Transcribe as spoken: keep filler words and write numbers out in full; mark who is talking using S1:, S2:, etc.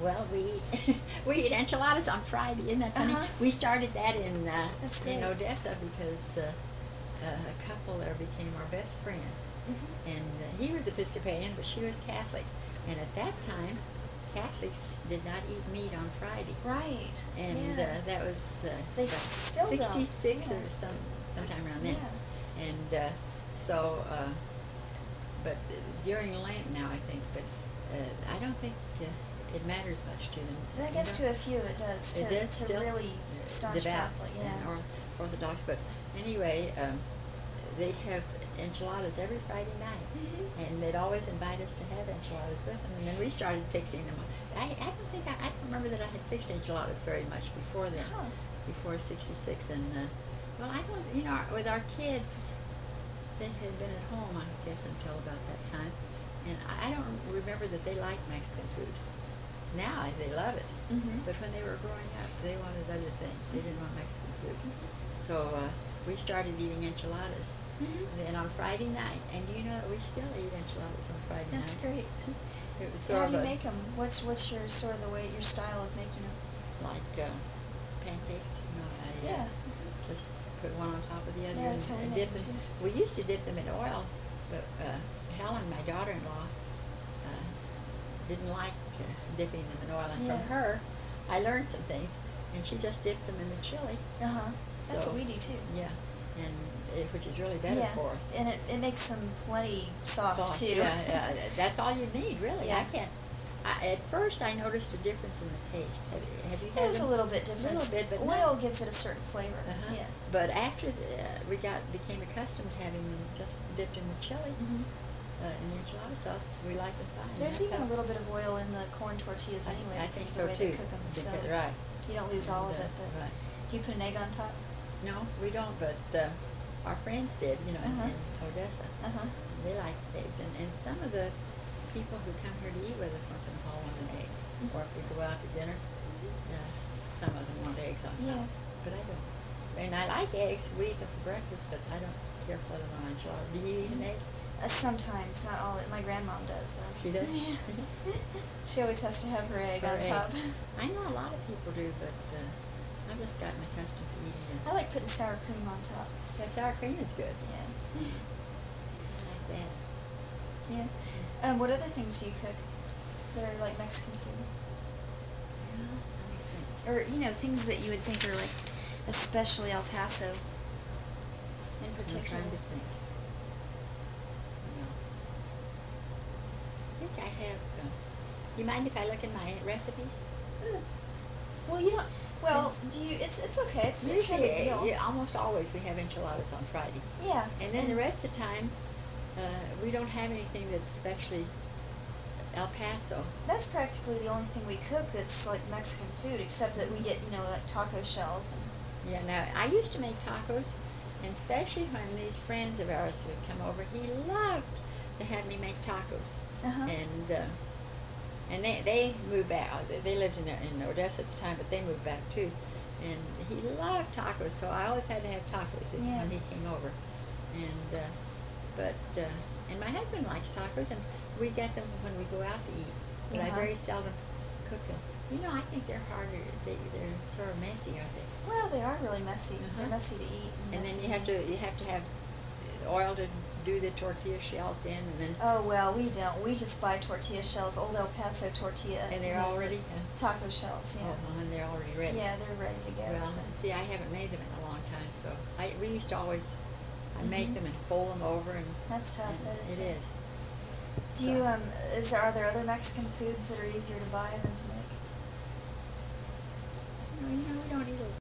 S1: Well, we eat, we eat enchiladas on Friday. Isn't that funny?
S2: Uh-huh.
S1: We started that in uh,
S2: That's
S1: in
S2: great.
S1: Odessa because uh, uh, a couple there became our best friends,
S2: Mhm.
S1: and uh, he was Episcopalian, but she was Catholic. And at that time, Catholics did not eat meat on Friday,
S2: Right.
S1: and
S2: yeah.
S1: uh, that was uh,
S2: They
S1: about
S2: still don't.
S1: sixty-six
S2: Yeah.
S1: or some sometime around then.
S2: Yeah.
S1: And uh, so, uh, but during Lent now, I think, but uh, I don't think uh, it matters much to them.
S2: I
S1: You
S2: guess
S1: know?
S2: to a few it does. To,
S1: It does
S2: to
S1: still?
S2: really
S1: Yeah,
S2: staunch
S1: Devout
S2: Catholic.
S1: and
S2: Yeah.
S1: or- Orthodox, but anyway, um, they'd have enchiladas every Friday night,
S2: Mhm.
S1: and they'd always invite us to have enchiladas with them, and then we started fixing them. I, I don't think I, I don't remember that I had fixed enchiladas very much before then,
S2: Huh.
S1: before sixty-six, and uh, well, I don't, you know, with our kids, they had been at home, I guess, until about that time, and I I don't remember that they liked Mexican food. Now they love it,
S2: Mhm.
S1: but when they were growing up, they wanted other things. They didn't want Mexican food, so uh, we started eating enchiladas.
S2: Mhm.
S1: And then on Friday night, and you know, we still eat enchiladas on Friday
S2: That's
S1: night.
S2: great.
S1: It was
S2: So
S1: sort
S2: how do
S1: of
S2: you
S1: a,
S2: make them? What's what's your sort of the way your style of making them?
S1: like uh, pancakes. You know, I uh,
S2: Yeah.
S1: just put one on top of the other
S2: Yeah, that's how we
S1: and
S2: make
S1: dip
S2: them
S1: them.
S2: too.
S1: We used to dip them in oil, but uh, Helen, my daughter-in-law, uh, didn't like uh, dipping them in oil, and
S2: Yeah.
S1: from her, I learned some things, and she just dips them in the chili.
S2: Uh huh. That's
S1: So,
S2: what we do too.
S1: Yeah, and it, which is really better
S2: yeah.
S1: for us.
S2: And it, it makes them plenty soft,
S1: Soft,
S2: too.
S1: Yeah, yeah, that's all you need, really.
S2: Yeah.
S1: I can't. I, at first, I noticed a difference in the taste. Have you, have you had
S2: There's a
S1: them?
S2: little bit different.
S1: little bit, but
S2: oil
S1: not-
S2: gives it a certain flavor.
S1: Uh-huh.
S2: Yeah.
S1: But after the, uh, we got became accustomed to having them just dipped in the chili,
S2: Mhm.
S1: uh, in the enchilada sauce, we like them fine.
S2: There's
S1: That's
S2: even
S1: how-
S2: a little bit of oil in the corn tortillas
S1: I-
S2: anyway.
S1: I
S2: because
S1: think
S2: of
S1: so
S2: the way
S1: too.
S2: They cook them, so
S1: Because- right.
S2: you don't lose all of
S1: And,
S2: it.
S1: uh,
S2: But
S1: right.
S2: do you put an egg on top?
S1: No, we don't. But uh, our friends did. You know,
S2: Uh-huh.
S1: in, in Odessa,
S2: Uh huh.
S1: they like eggs, and, and some of the people who come here to eat with us once in a while want an egg,
S2: Mhm.
S1: or if we go out to dinner, uh, some of them want eggs on top.
S2: Yeah.
S1: But I don't. And I like eggs. We eat them for breakfast, but I don't care for them on enchilada. Do you eat an egg?
S2: Uh, sometimes, not all. My grandmom does. Though.
S1: She does?
S2: Yeah. She always has to have her egg
S1: Her
S2: on
S1: egg.
S2: top.
S1: I know a lot of people do, but uh, I've just gotten accustomed to eating it.
S2: I like putting sour cream on top.
S1: Yeah, sour cream is good.
S2: Yeah.
S1: I like that.
S2: Yeah. Um, what other things do you cook that are like Mexican food?
S1: Well, let me think.
S2: Or, you know, things that you would think are like especially El Paso in
S1: I'm
S2: particular.
S1: trying to think. What else? I think I have. Uh, do you mind if I look in my recipes?
S2: Well, you don't. Well, do you? It's it's okay. It's, it's no
S1: Usually,
S2: big deal.
S1: uh, yeah, almost always we have enchiladas on Friday,
S2: Yeah.
S1: and then the rest of the time, uh, we don't have anything that's especially El Paso.
S2: That's practically the only thing we cook that's like Mexican food, except that we get, you know, like taco shells. And,
S1: Yeah, now I used to make tacos, and especially when these friends of ours would come over, he loved to have me make tacos.
S2: uh-huh.
S1: And uh, and they they moved back. They- They lived in in Odessa at the time, but they moved back too. And he loved tacos, so I always had to have tacos if-
S2: Yeah.
S1: when he came over. And uh, but uh, and my husband likes tacos, and we get them when we go out to eat. But I
S2: Uh-huh.
S1: very seldom cook them. You know, I think they're harder. They they're sort of messy, aren't they?
S2: Well, they are really messy.
S1: Uh-huh.
S2: They're messy to eat.
S1: And then
S2: messy
S1: you have to you have to have oil to do the tortilla shells in, and then
S2: Oh well, we don't. We just buy tortilla shells, Old El Paso tortilla.
S1: and
S2: you
S1: they're
S2: know,
S1: already uh,
S2: taco shells. Yeah.
S1: oh, well, and they're already ready.
S2: Yeah, they're ready to go.
S1: Well,
S2: so.
S1: see, I haven't made them in a long time, so I we used to always I make
S2: Mhm.
S1: them and fold them over, and,
S2: That's tough.
S1: and
S2: That is
S1: it
S2: tough.
S1: is.
S2: Do you um? Is there are there other Mexican foods that are easier to buy than to make?
S1: You know, you know, we don't eat a,